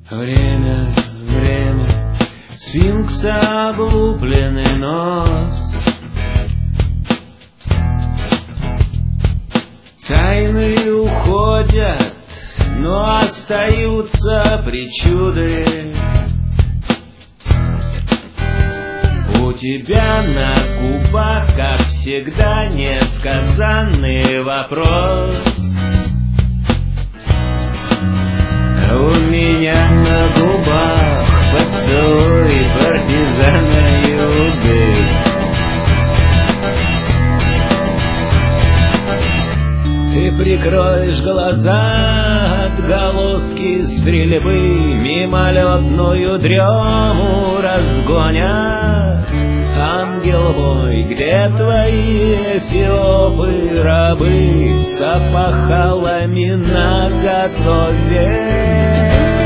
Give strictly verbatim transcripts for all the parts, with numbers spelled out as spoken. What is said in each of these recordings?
Время, время, сфинкса облупленный нос. Тайны уходят, но остаются причуды. У тебя на губах, как всегда, несказанный вопрос. А у меня на губах поцелуй партизана Юды. Ты прикроешь глаза, отголоски стрельбы мимолетную дрему разгонят. Ангел мой, где твои эфиопы рабы с опахалами наготове?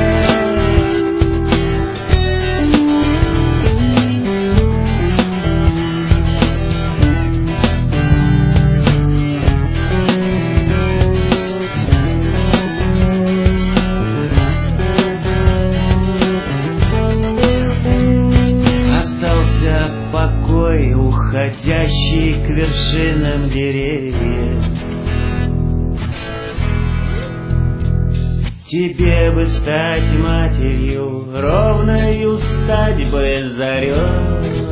Покой, уходящий к вершинам деревьев. Тебе бы стать матерью, ровною стать бы зарей.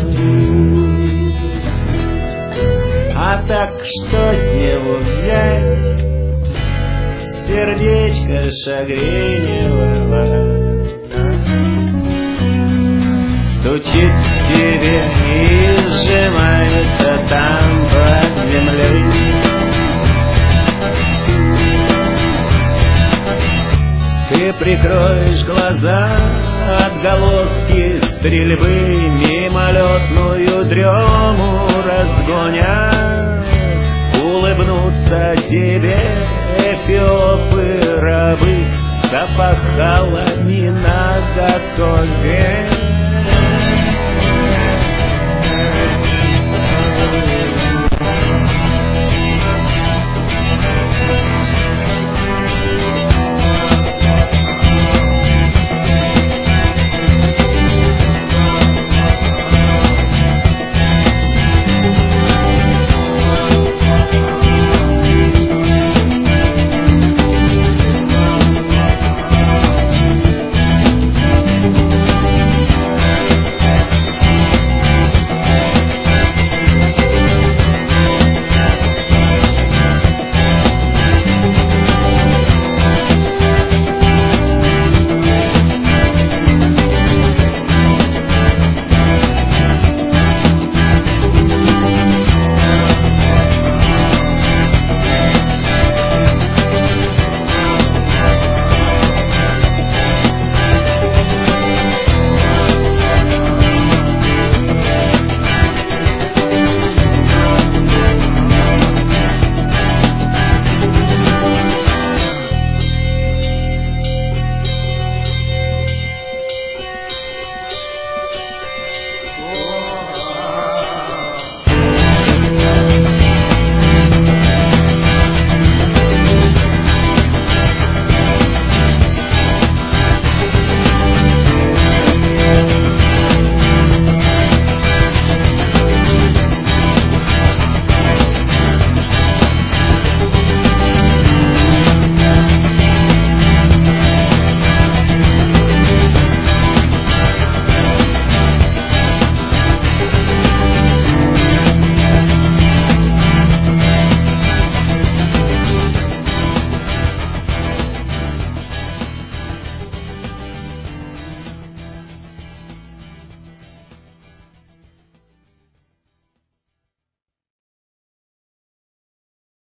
А так что с него взять? Сердечко шагреневого стучит в себе и сжимается там под землей. Ты прикроешь глаза, отголоски стрельбы мимолетную дрему разгонят. Улыбнутся тебе эфиопы рабы с опахалами наготове.